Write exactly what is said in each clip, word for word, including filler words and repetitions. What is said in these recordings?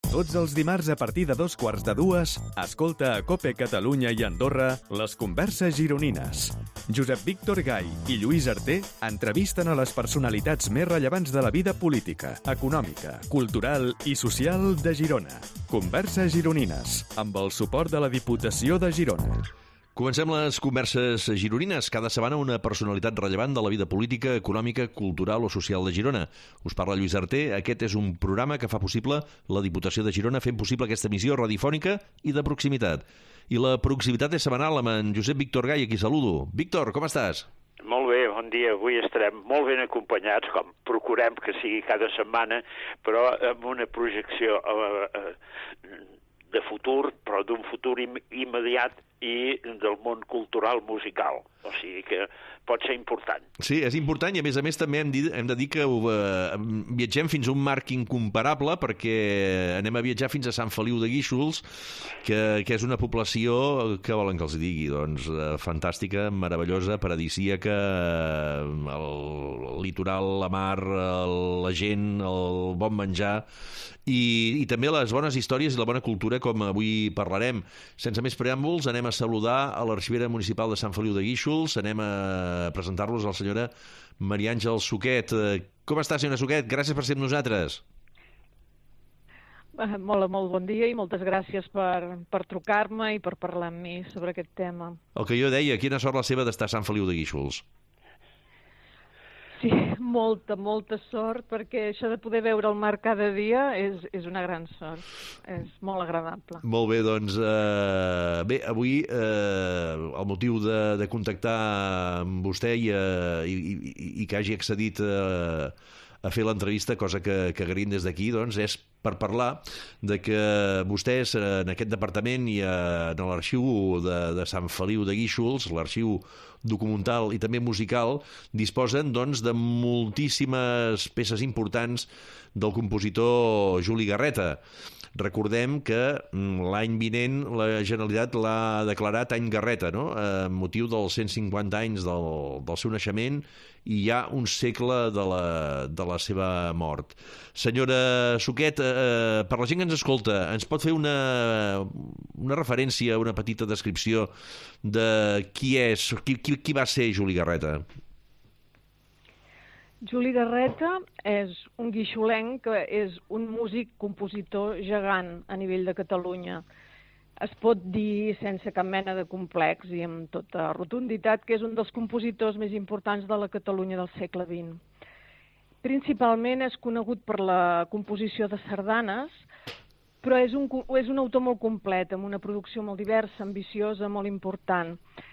Tots els dimarts a partir de dos quarts de dues, escolta a COPE Catalunya i Andorra les converses gironines. Josep Víctor Gai i Lluís Arter entrevisten a les personalitats més rellevants de la vida política, econòmica, cultural i social de Girona. Converses gironines, amb el suport de la Diputació de Girona. Comencem les converses gironines. Cada setmana una personalitat rellevant de la vida política, econòmica, cultural o social de Girona. Us parla Lluís Arter. Aquest és un programa que fa possible la Diputació de Girona, fent possible aquesta emissió radiofònica i de proximitat. I la proximitat és setmanal amb en Josep Víctor Gai, a qui saludo. Víctor, com estàs? Molt bé, bon dia. Avui estarem molt ben acompanyats, com procurem que sigui cada setmana, però amb una projecció eh, eh, de futur, però d'un futur im immediat i del món cultural musical. O sigui que pot ser important. Sí, és important i a més a més també hem, dit, hem de dir que uh, viatgem fins a un marc incomparable perquè anem a viatjar fins a Sant Feliu de Guíxols, que, que és una població, que volen que els digui, doncs uh, fantàstica, meravellosa, paradisíaca, uh, el litoral, la mar, el, la gent, el bon menjar i, i també les bones històries i la bona cultura, com avui parlarem. Sense més preàmbuls, anem a saludar a l'Arxivera Municipal de Sant Feliu de Guíxols, anem a presentar-los a la senyora Maria Àngels Suquet. Com està, senyora Suquet? Gràcies per ser amb nosaltres. Molt, molt bon dia i moltes gràcies per, per trucar-me i per parlar amb mi sobre aquest tema. El que jo deia, quina sort la seva d'estar a Sant Feliu de Guíxols. Sí, molta, molta sort, perquè això de poder veure el mar cada dia és, és una gran sort. És molt agradable. Molt bé, doncs, eh, bé, avui eh, el motiu de, de contactar amb vostè i, eh, i, i, i que hagi accedit eh, a fer l'entrevista, cosa que, que agraïm des d'aquí, doncs, és per parlar de que vostès en aquest departament i en l'arxiu de, de Sant Feliu de Guíxols, l'arxiu documental i també musical, disposen doncs, de moltíssimes peces importants del compositor Juli Garreta. Recordem que l'any vinent la Generalitat l'ha declarat any Garreta, no? A motiu dels cent cinquanta anys del, del seu naixement i ja un segle de la, de la seva mort. Senyora Suquet, eh, per la gent que ens escolta, ens pot fer una, una referència, una petita descripció de qui és, qui, qui, qui va ser Juli Garreta? Juli Garreta és un guixolenc que és un músic compositor gegant a nivell de Catalunya. Es pot dir sense cap mena de complex i amb tota rotunditat que és un dels compositors més importants de la Catalunya del segle vint. Principalment és conegut per la composició de sardanes, però és un, és un autor molt complet, amb una producció molt diversa, ambiciosa, molt important.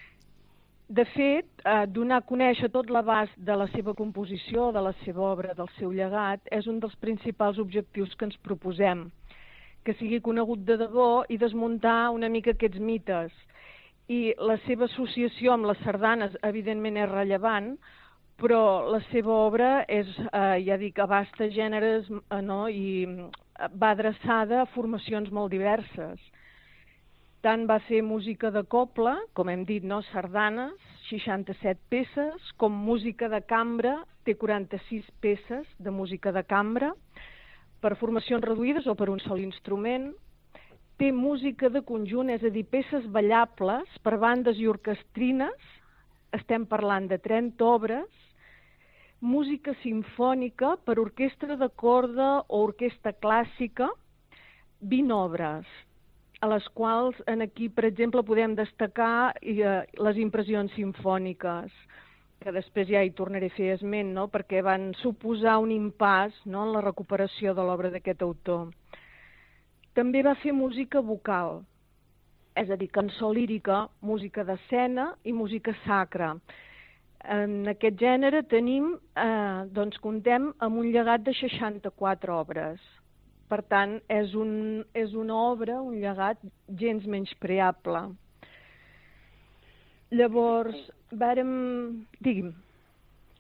De fet, eh, donar a conèixer tot l'abast de la seva composició, de la seva obra, del seu llegat, és un dels principals objectius que ens proposem, que sigui conegut de debò i desmuntar una mica aquests mites. I la seva associació amb les sardanes, evidentment, és rellevant, però la seva obra és, eh, ja dic, abasta gèneres eh, no? i va adreçada a formacions molt diverses. Tant va fer música de cobla, com hem dit, no? Sardanes, seixanta-set peces, com música de cambra, té quaranta-sis peces de música de cambra, per formacions reduïdes o per un sol instrument. Té música de conjunt, és a dir, peces ballables per bandes i orquestrines, estem parlant de trenta obres, música simfònica per orquestra de corda o orquestra clàssica, vint obres, a les quals en aquí, per exemple, podem destacar eh, les impressions simfòniques, que després ja hi tornaré a fer esment, no? Perquè van suposar un impàs, no? En la recuperació de l'obra d'aquest autor. També va fer música vocal, és a dir, cançó lírica, música d'escena i música sacra. En aquest gènere tenim, eh, doncs comptem amb un llegat de seixanta-quatre obres. Per tant, és, un, és una obra, un llegat gens menyspreable. Llavors, vàrem... Digui'm.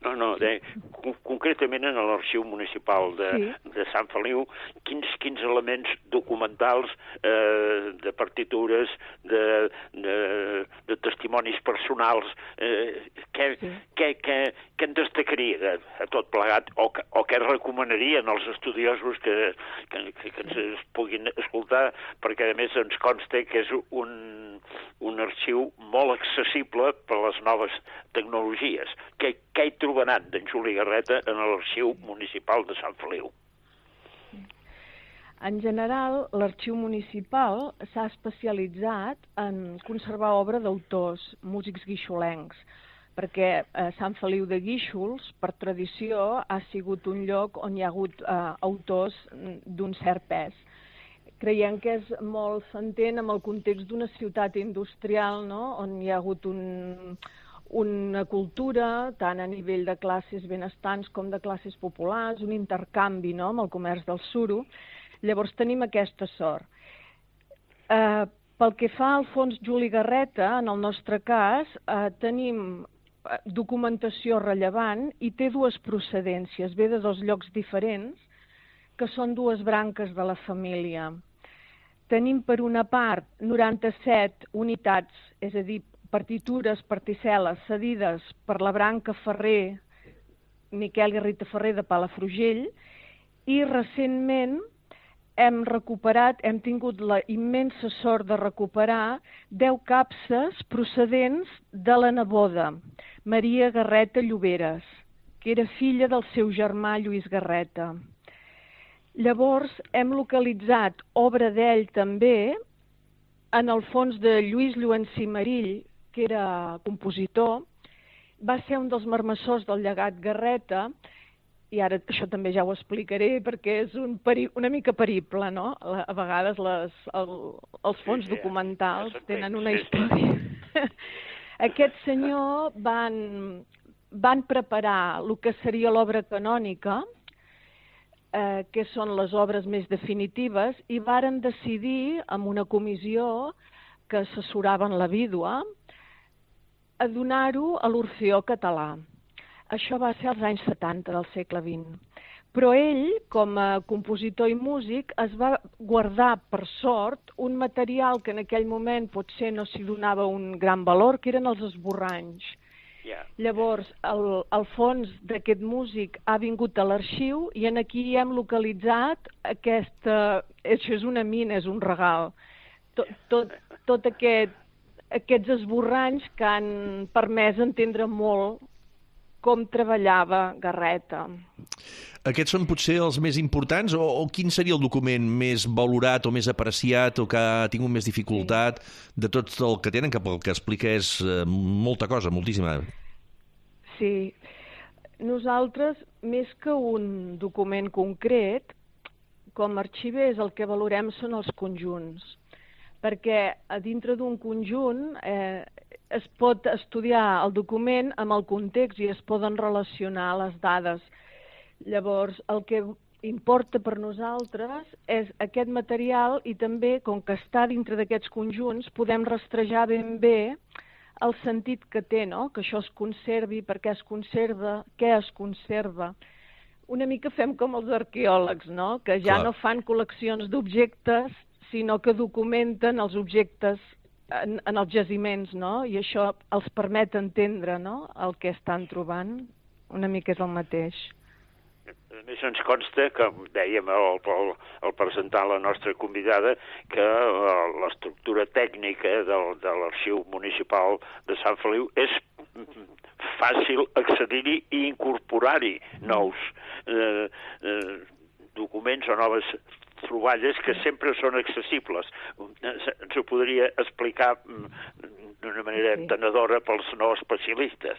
No, no, de, concretament en l'Arxiu Municipal de, sí. de Sant Feliu, quins, quins elements documentals, eh, de partitures, de, de, de testimonis personals, eh, què, sí. què, què, què en destacaria de, a tot plegat, o, o què recomanarien als estudiosos que, que, que, que ens puguin escoltar, perquè a més ens consta que és un, un arxiu molt accessible per a les noves tecnologies. Què, què hi trobaran d'en Juli Garreta en l'Arxiu Municipal de Sant Feliu? En general, l'Arxiu Municipal s'ha especialitzat en conservar obra d'autors, músics guixolencs, perquè eh, Sant Feliu de Guíxols, per tradició, ha sigut un lloc on hi ha hagut eh, autors d'un cert pes. Creiem que és molt s'entén amb el context d'una ciutat industrial, no?, on hi ha hagut un... una cultura, tant a nivell de classes benestants com de classes populars, un intercanvi, no?, amb el comerç del suro. Llavors tenim aquesta sort. Eh, pel que fa al fons Juli Garreta, en el nostre cas, eh, tenim documentació rellevant i té dues procedències, ve de dos llocs diferents, que són dues branques de la família. Tenim per una part noranta-set unitats, és a dir, partitures, particel·les cedides per la branca Ferrer, Miquel i Rita Ferrer de Palafrugell, i recentment hem recuperat, hem tingut la immensa sort de recuperar deu capses procedents de la neboda, Maria Garreta Lloberes, que era filla del seu germà Lluís Garreta. Llavors hem localitzat obra d'ell també en el fons de Lluís Lluencí Marill, que era compositor, va ser un dels marmessors del llegat Garreta, i ara això també ja ho explicaré perquè és un peri una mica perible, no? A vegades les, el, els fons sí, sí, documentals ja tenen una història. Sí, sí. Aquest senyor van, van preparar el que seria l'obra canònica, eh, que són les obres més definitives, i varen decidir, amb una comissió que assessoraven la vídua, a donar-ho a l'Orfeó Català. Això va ser als anys setanta del segle vint. Però ell, com a compositor i músic, es va guardar, per sort, un material que en aquell moment potser no s'hi donava un gran valor, que eren els esborranys. Yeah. Llavors, el, el fons d'aquest músic ha vingut a l'arxiu i en aquí hem localitzat aquesta... Això és una mina, és un regal. Tot, tot, tot aquest... aquests esborranys que han permès entendre molt com treballava Garreta. Aquests són potser els més importants o, o quin seria el document més valorat o més apreciat o que ha tingut més dificultat sí. de tot el que tenen, que pel que explica és eh, molta cosa, moltíssima? Sí. Nosaltres, més que un document concret, com a arxivers el que valorem són els conjunts, perquè a dintre d'un conjunt eh, es pot estudiar el document amb el context i es poden relacionar les dades. Llavors, el que importa per nosaltres és aquest material i també, com que està dintre d'aquests conjunts, podem rastrejar ben bé el sentit que té, no? Que això es conservi, per què es conserva, què es conserva. Una mica fem com els arqueòlegs, no? Que ja Clar. no fan col·leccions d'objectes, sinó que documenten els objectes en, en els jaciments, no? I això els permet entendre, no?, el que estan trobant. Una mica és el mateix. A més, ens consta, com dèiem al, al, al presentar la nostra convidada, que uh, l'estructura tècnica del, de l'Arxiu Municipal de Sant Feliu és fàcil accedir-hi i incorporar-hi nous eh, eh, documents o noves troballes que sempre són accessibles. Ens ho podria explicar d'una manera entenedora pels no especialistes.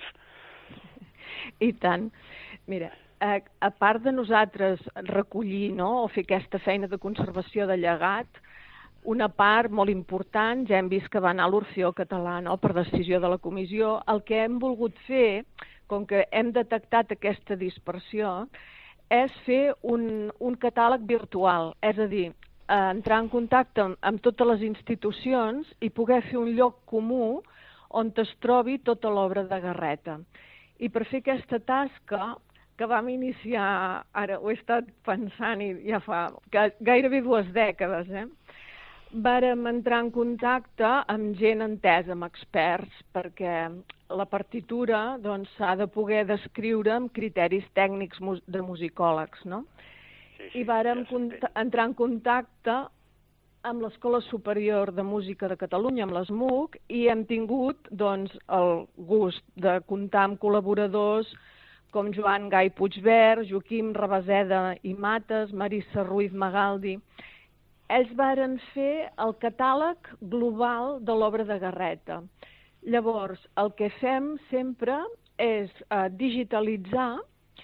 I tant. Mira, a, a part de nosaltres recollir, no?, o fer aquesta feina de conservació de llegat, una part molt important, ja hem vist que va anar a l'Orfeó Català, no?, per decisió de la comissió. El que hem volgut fer, com que hem detectat aquesta dispersió, és fer un, un catàleg virtual, és a dir, eh, entrar en contacte amb, amb totes les institucions i poder fer un lloc comú on es trobi tota l'obra de Garreta. I per fer aquesta tasca, que vam iniciar, ara ho he estat pensant i ja fa gairebé dues dècades, eh? Vàrem entrar en contacte amb gent entesa, amb experts, perquè la partitura doncs, s'ha de poder descriure amb criteris tècnics de musicòlegs, no? Sí, sí, I vàrem ja entrar en contacte amb l'Escola Superior de Música de Catalunya, amb l'S M U C, i hem tingut doncs, el gust de comptar amb col·laboradors com Joan Gai Puigvert, Joaquim Rabaseda i Mates, Marissa Ruiz Magaldi. Ells varen fer el catàleg global de l'obra de Garreta. Llavors, el que fem sempre és eh, digitalitzar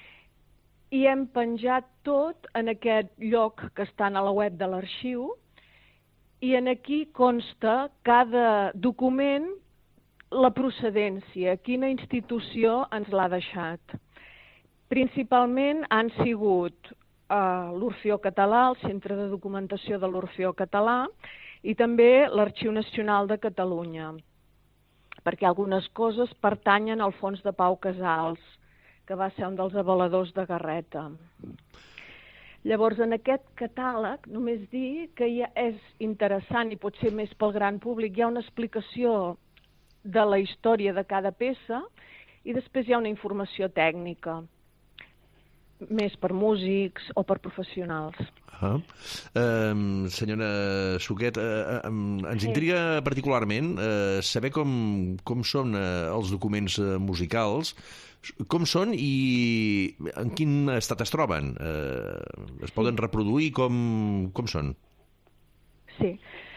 i hem penjat tot en aquest lloc que està a la web de l'arxiu i en aquí consta cada document la procedència, quina institució ens l'ha deixat. Principalment han sigut Uh, l'Orfeó Català, el Centre de Documentació de l'Orfeó Català i també l'Arxiu Nacional de Catalunya, perquè algunes coses pertanyen al Fons de Pau Casals, que va ser un dels avaladors de Garreta. Llavors, en aquest catàleg, només dir que ja és interessant i potser més pel gran públic, hi ha una explicació de la història de cada peça i després hi ha una informació tècnica, més per músics o per professionals. Ah. Uh, senyora Suquet, uh, uh, ens intriga particularment uh, saber com, com són uh, els documents uh, musicals, com són i en quin estat es troben. Uh, es poden reproduir? Com, com són? Sí.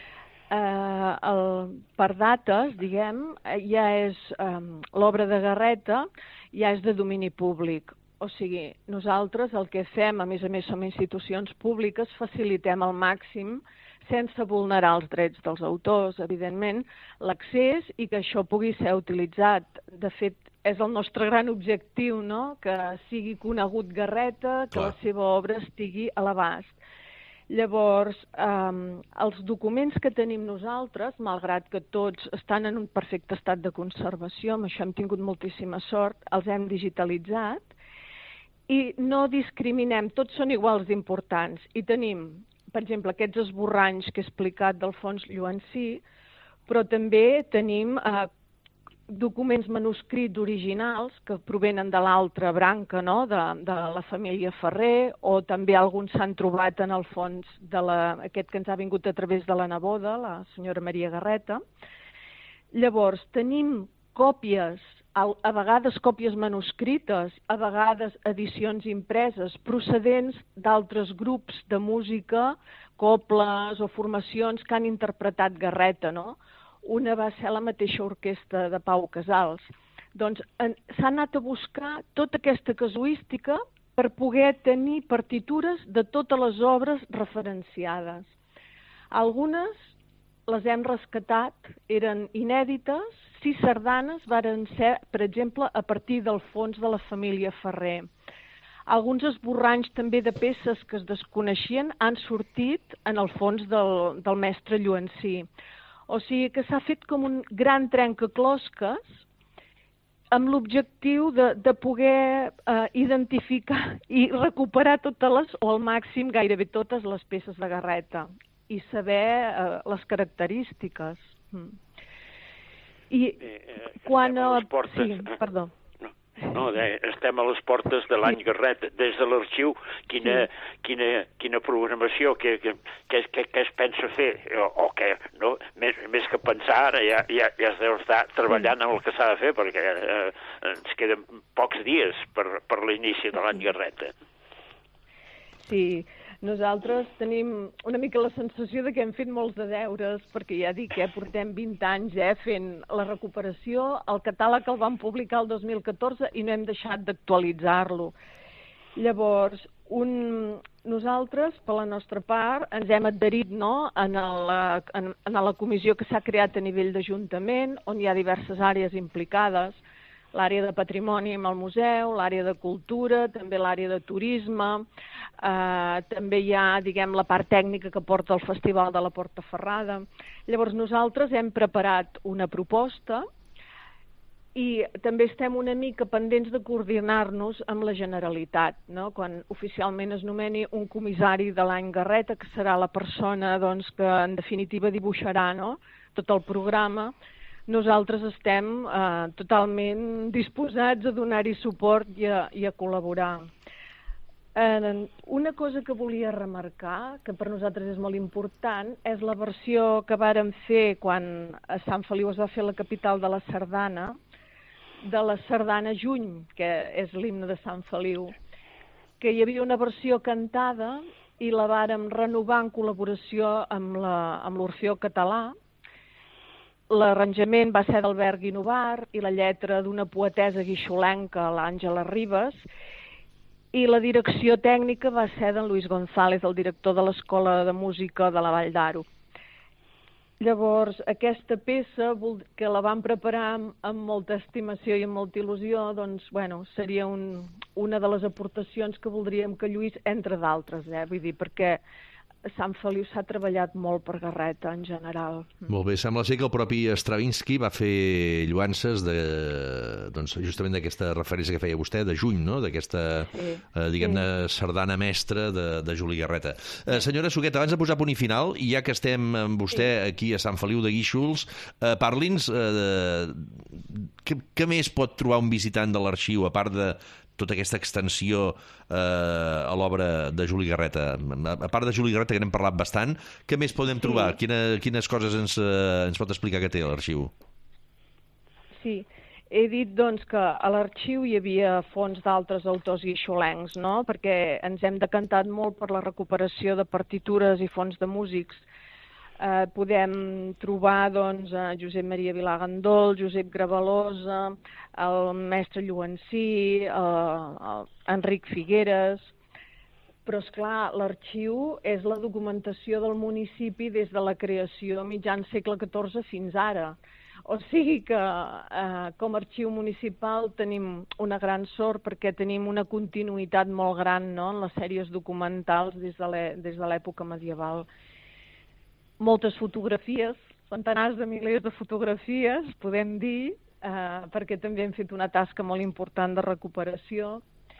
Uh, el, per dates, diguem, ja és um, l'obra de Garreta ja és de domini públic. O sigui, nosaltres el que fem, a més a més som institucions públiques, facilitem al màxim, sense vulnerar els drets dels autors, evidentment, l'accés i que això pugui ser utilitzat. De fet, és el nostre gran objectiu, no?, que sigui conegut Garreta, que Clar. La seva obra estigui a l'abast. Llavors, eh, els documents que tenim nosaltres, malgrat que tots estan en un perfecte estat de conservació, amb això hem tingut moltíssima sort, els hem digitalitzat, i no discriminem, tots són iguals d'importants. I tenim, per exemple, aquests esborranys que he explicat del fons Lluansí, però també tenim eh, documents manuscrits originals que provenen de l'altra branca, no?, de, de la família Ferrer, o també alguns s'han trobat en el fons de la, aquest que ens ha vingut a través de la neboda, la senyora Maria Garreta. Llavors, tenim còpies, a vegades còpies manuscrites, a vegades edicions impreses, procedents d'altres grups de música, cobles o formacions que han interpretat Garreta, no? Una va ser la mateixa orquestra de Pau Casals. Doncs s'ha anat a buscar tota aquesta casuística per poder tenir partitures de totes les obres referenciades. Algunes les hem rescatat, eren inèdites. Sis sardanes varen ser, per exemple, a partir del fons de la família Ferrer. Alguns esborranys també de peces que es desconeixien han sortit en el fons del, del mestre Lluansí. O sigui que s'ha fet com un gran trencaclosques amb l'objectiu de, de poder eh, identificar i recuperar totes les, o al màxim gairebé totes les peces de Garreta i saber eh, les característiques. Mm. I eh, quan... A les portes, sí, perdó. No, no eh, estem a les portes de l'any Garreta. Des de l'arxiu, quina, sí. quina, quina programació, què, què, què, què es pensa fer? O, o què, no? Més, més que pensar, ara ja, ja, ja es deu estar treballant sí. en el que s'ha de fer, perquè eh, ens queden pocs dies per, per l'inici de l'any Garreta. Sí, nosaltres tenim una mica la sensació de que hem fet molts de deures, perquè ja dic que eh, portem vint anys eh, fent la recuperació. El catàleg el vam publicar el dos mil catorze i no hem deixat d'actualitzar-lo. Llavors, un... nosaltres, per la nostra part, ens hem adherit no, en, la, en, en la comissió que s'ha creat a nivell d'Ajuntament, on hi ha diverses àrees implicades, l'àrea de patrimoni amb el museu, l'àrea de cultura, també l'àrea de turisme, eh, també hi ha, diguem, la part tècnica que porta el Festival de la Portaferrada. Llavors nosaltres hem preparat una proposta i també estem una mica pendents de coordinar-nos amb la Generalitat, no? Quan oficialment es nomeni un comissari de l'any Garreta, que serà la persona doncs, que en definitiva dibuixarà, no?, tot el programa, nosaltres estem eh, totalment disposats a donar-hi suport i a, i a col·laborar. Eh, una cosa que volia remarcar, que per nosaltres és molt important, és la versió que vàrem fer quan a Sant Feliu es va fer la capital de la sardana, de la sardana Juny, que és l'himne de Sant Feliu, que hi havia una versió cantada i la vàrem renovar en col·laboració amb l'Orfeó Català. L'arranjament va ser d'Albert Guinovar i la lletra d'una poetessa guixolenca, l'Àngela Ribes, i la direcció tècnica va ser d'en Luis González, el director de l'Escola de Música de la Vall d'Aro. Llavors, aquesta peça, que la vam preparar amb, amb molta estimació i amb molta il·lusió, doncs, bueno, seria un, una de les aportacions que voldríem que Lluís, entre d'altres, eh? Vull dir, perquè a Sant Feliu s'ha treballat molt per Garreta, en general. Molt bé, sembla ser que el propi Stravinsky va fer lloances de, doncs, justament d'aquesta referència que feia vostè, de Juny, no?, d'aquesta, sí, eh, diguem-ne, sí, sardana mestra de, de Juli Garreta. Eh, senyora Suquet, abans de posar punt i final, i ja que estem amb vostè aquí a Sant Feliu de Guíxols, eh, parli'ns eh, què, què més pot trobar un visitant de l'arxiu, a part de tota aquesta extensió eh, a l'obra de Juli Garreta. A part de Juli Garreta, que n'hem parlat bastant, què més podem sí. trobar? Quina, quines coses ens, eh, ens pot explicar que té l'arxiu? Sí, he dit doncs, que a l'arxiu hi havia fons d'altres autors guixolencs, no? Perquè ens hem decantat molt per la recuperació de partitures i fons de músics. Eh, podem trobar doncs, a Josep Maria Vilagandol, Josep Gravalosa, el mestre Lluencí, eh, Enric Figueres, però esclar, l'arxiu és la documentació del municipi des de la creació mitjan segle catorze fins ara. O sigui que eh, com a arxiu municipal tenim una gran sort perquè tenim una continuïtat molt gran, no?, en les sèries documentals des de l'època medieval. Moltes fotografies, centenars de milers de fotografies, podem dir, eh, perquè també hem fet una tasca molt important de recuperació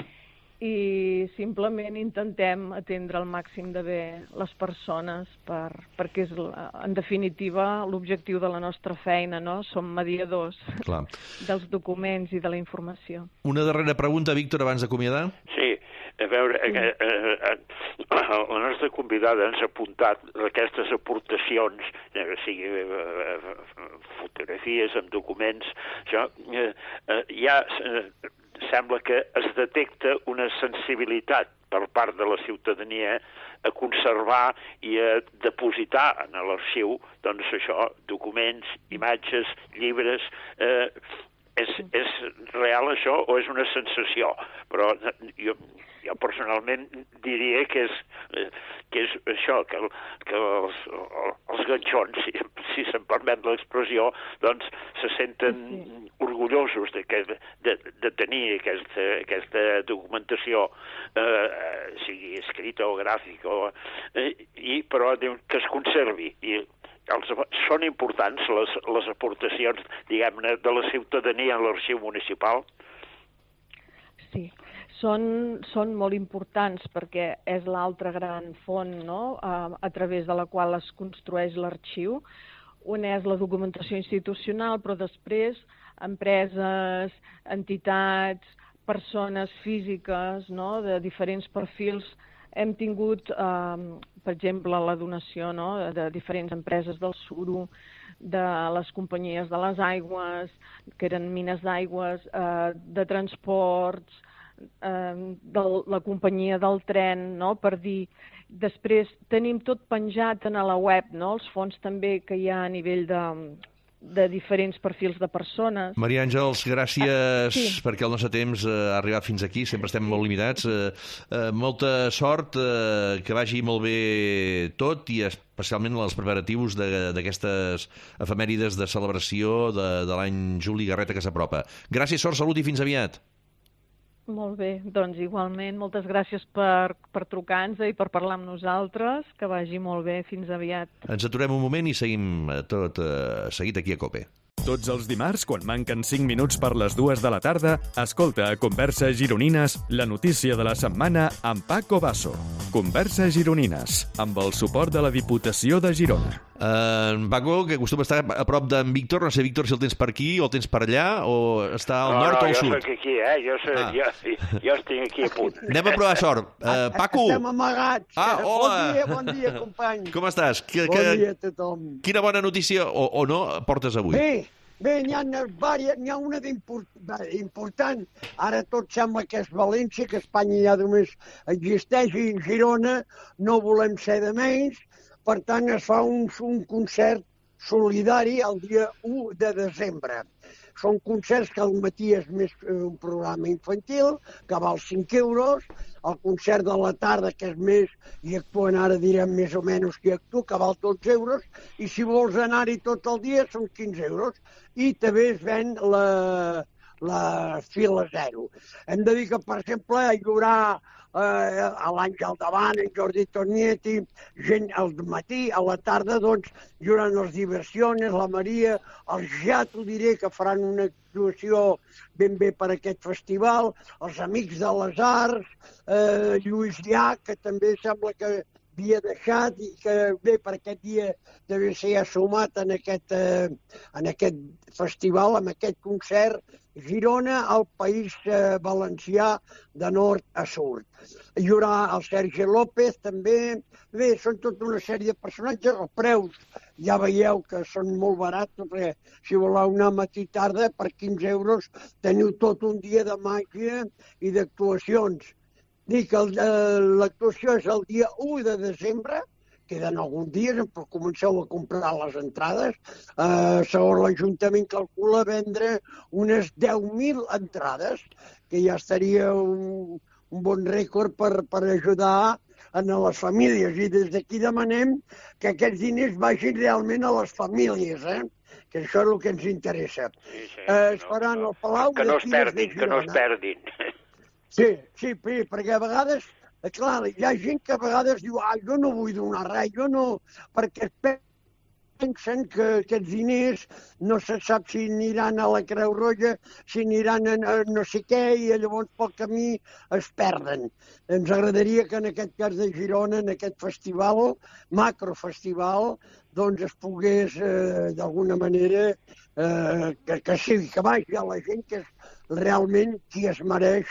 i simplement intentem atendre al màxim de bé les persones per, perquè és, en definitiva, l'objectiu de la nostra feina, no? Som mediadors Clar. dels documents i de la informació. Una darrera pregunta, Víctor, abans d'acomiadar? Sí. A veure, sí. eh, eh, la nostra convidada ens ha apuntat aquestes aportacions, eh, sigui eh, fotografies amb documents, això, eh, eh, ja eh, sembla que es detecta una sensibilitat per part de la ciutadania a conservar i a depositar en l'arxiu, doncs això, documents, imatges, llibres... Eh, és, és real això o és una sensació? Però jo... Jo personalment diria que és, que és això, que, el, que els, els ganxons, si, si se'm permet l'expressió, doncs se senten sí. orgullosos de, que, de, de tenir aquesta, aquesta documentació, eh, sigui escrita o gràfica, o, eh, i, però que es conservi. I els, són importants les, les aportacions, diguem-ne, de la ciutadania a l'arxiu municipal? Sí. Són, són molt importants perquè és l'altra gran font, no?, a, a través de la qual es construeix l'arxiu. Una és la documentació institucional, però després empreses, entitats, persones físiques, no?, de diferents perfils. Hem tingut, eh, per exemple, la donació, no?, de diferents empreses del suro, de les companyies de les aigües, que eren mines d'aigües, eh, de transports, de la companyia del tren, no?, per dir. Després tenim tot penjat a la web, no?, els fons també que hi ha a nivell de, de diferents perfils de persones. Maria Àngels, gràcies ah, sí. perquè el nostre temps ha arribat fins aquí, sempre estem molt limitats. Eh, eh, molta sort, eh, que vagi molt bé tot i especialment els preparatius d'aquestes efemèrides de celebració de, de l'any Juli Garreta que s'apropa. Gràcies, sort, salut i fins aviat. Molt bé, doncs igualment, moltes gràcies per, per trucar-nos i per parlar amb nosaltres, que vagi molt bé, fins aviat. Ens aturem un moment i seguim tot eh, seguit aquí a COPE. Tots els dimarts, quan manquen cinc minuts per les dues de la tarda, escolta a Converses Gironines la notícia de la setmana amb Paco Basso. Converses Gironines, amb el suport de la Diputació de Girona. Uh, Paco, que acostuma a estar a prop d'en Víctor, no sé, Víctor, si el tens per aquí o el tens per allà, o està al no, nord no, o al sud? No, jo soc aquí, eh? Jo, soc, ah. jo, jo estic aquí a punt. Anem a provar sort. Uh, Paco! Estem amagats. Ah, hola! Bon dia, bon dia, company. Com estàs? Que, bon que... dia a tothom. Quina bona notícia, o, o no, portes avui? Bé, bé, n'hi ha, vàries, n'hi ha una d'important. Ara tot sembla que és València, que Espanya ja només existeix, i Girona no volem ser de menys. Per tant, es fa un, un concert solidari el dia u de desembre. Són concerts que al matí és més un programa infantil, que val cinc euros, el concert de la tarda, que és més, i actuen ara direm més o menys que actua, que val dotze euros, i si vols anar-hi tot el dia són quinze euros, i també es ven la, la fila zero. Hem de dir que, per exemple, hi haurà eh, a l'Àngel Davant, en Jordi Tornietti, gent al matí, a la tarda, doncs, hi haurà les diversiones, la Maria, els ja t'ho diré que faran una actuació ben bé per aquest festival, els Amics de les Arts, eh, Lluís Llach, que també sembla que havia deixat i que bé per aquest dia també s'hi ha sumat en aquest, eh, en aquest festival, en aquest concert, Girona, el País eh, Valencià de nord a sud. Hi haurà el Sergi López també, bé, són tota una sèrie de personatges, els preus ja veieu que són molt barats, perquè si voleu anar matí tarda per quinze euros teniu tot un dia de màgia i d'actuacions. Dic que l'actuació és el dia u de desembre, queden alguns dies, però comenceu a comprar les entrades. Eh, segons l'Ajuntament calcula vendre unes deu mil entrades, que ja estaria un, un bon rècord per, per ajudar a les famílies. I des d'aquí demanem que aquests diners vagin realment a les famílies, eh? Que això és el que ens interessa. Sí, sí, eh, es faran no, no, al Palau que no es perdin, que no es perdin. Sí, sí, perquè a vegades, clar, hi ha gent que a vegades diu ah, jo no vull donar res, jo no, perquè pensen que aquests diners no se sap si aniran a la Creu Roja, si aniran a no sé què, i llavors pel camí es perden. Ens agradaria que en aquest cas de Girona, en aquest festival, macrofestival, doncs es pogués, eh, d'alguna manera, eh, que, que sí, que vagi a la gent que és realment qui es mereix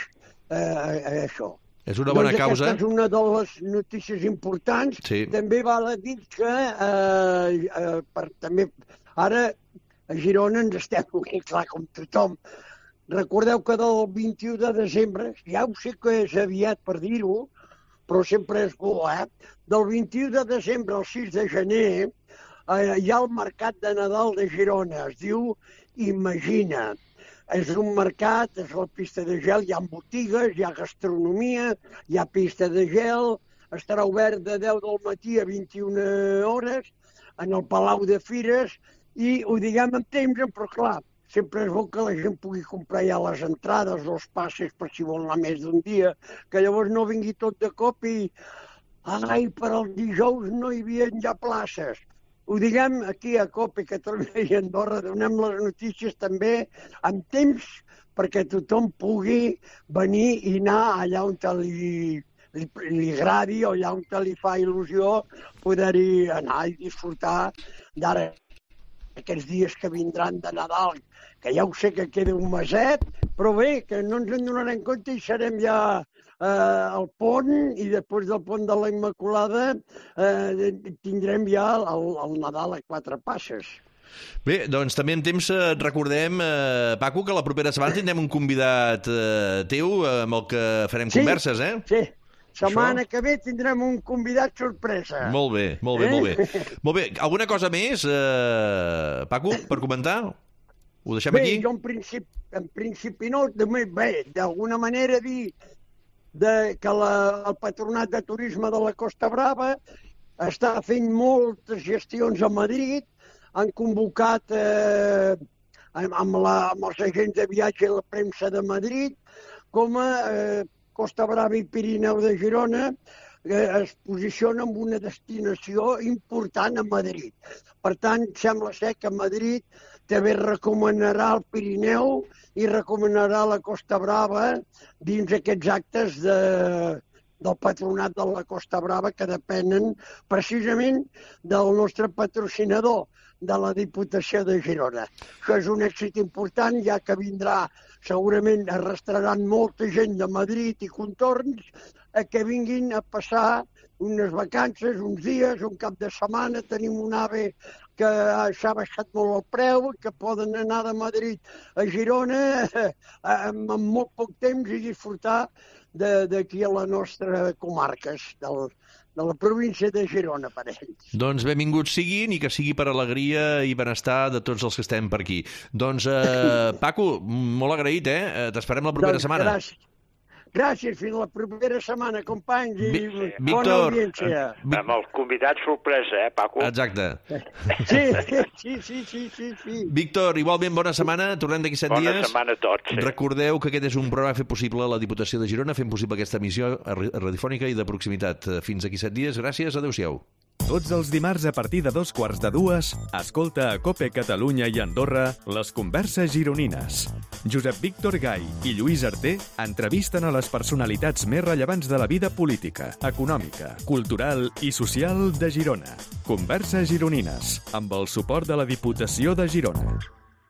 eh, això. És una bona doncs causa. Aquesta és una de les notícies importants. Sí. També val a dir que eh, eh, per, també ara a Girona ens estem molt clar com tothom. Recordeu que del vint-i-u de desembre, ja ho sé que és aviat per dir-ho, però sempre és bo, eh? Del vint-i-u de desembre al sis de gener eh, hi ha el Mercat de Nadal de Girona, es diu Imagina. És un mercat, és la pista de gel, hi ha botigues, hi ha gastronomia, hi ha pista de gel, estarà obert de deu del matí a vint-i-una hores en el Palau de Fires i ho diguem amb temps, però clar, sempre és bo que la gent pugui comprar ja les entrades, els passes per si vol anar més d'un dia, que llavors no vingui tot de cop i ai, per al dijous no hi havia ja places. Ho diguem aquí a COPE, Catalunya i Andorra, donem les notícies també amb temps perquè tothom pugui venir i anar allà on li, li, li agradi o allà on li fa il·lusió poder-hi anar i disfrutar d'ara aquests dies que vindran de Nadal, que ja ho sé que queda un meset, però bé, que no ens en donarem compte i serem ja eh, al pont, i després del pont de la Immaculada eh, tindrem ja el, el Nadal a quatre passes. Bé, doncs també en temps eh, recordem, eh, Paco, que la propera setmana tindrem un convidat eh, teu eh, amb el que farem sí, converses, eh? Sí, setmana Això? que ve tindrem un convidat sorpresa. Molt bé, molt bé, eh? molt bé. Molt bé, alguna cosa més, eh, Paco, per comentar? Ho deixem bé, aquí? Bé, jo en principi, en principi no, bé, d'alguna manera dir de, que la, el Patronat de Turisme de la Costa Brava està fent moltes gestions a Madrid, han convocat eh, amb, la, amb els agents de viatge i la premsa de Madrid, com a eh, Costa Brava i Pirineu de Girona eh, es posiciona en una destinació important a Madrid. Per tant, sembla ser que Madrid també recomanarà el Pirineu i recomanarà la Costa Brava dins aquests actes de, del patronat de la Costa Brava que depenen precisament del nostre patrocinador, de la Diputació de Girona. Això és un èxit important, ja que vindrà, segurament arrastraran molta gent de Madrid i contorns a que vinguin a passar unes vacances, uns dies, un cap de setmana. Tenim un AVE que s'ha baixat molt el preu, que poden anar de Madrid a Girona en molt poc temps i disfrutar d'aquí a la nostra comarca, del, de la província de Girona, per ells. Doncs benvinguts siguin i que sigui per alegria i benestar de tots els que estem per aquí. Doncs, eh, Paco, molt agraït, eh? T'esperem la propera doncs, setmana. Gràcies. Gràcies, fins la propera setmana, companys, i Vi- bona Víctor, audiència. Vi- Amb el convidat sorpresa, eh, Paco? Exacte. Sí, sí, sí, sí, sí, sí. Víctor, igualment bona setmana, tornem d'aquí set Bona dies. setmana a tots. Sí. Recordeu que aquest és un programa fet possible a la Diputació de Girona, fent possible aquesta emissió radiofònica i de proximitat. Fins aquí set dies, gràcies, adeu-siau. Tots els dimarts a partir de dos quarts de dues, escolta a COPE Catalunya i Andorra les converses gironines. Josep Víctor Gai i Lluís Arter entrevisten a les personalitats més rellevants de la vida política, econòmica, cultural i social de Girona. Converses gironines, amb el suport de la Diputació de Girona.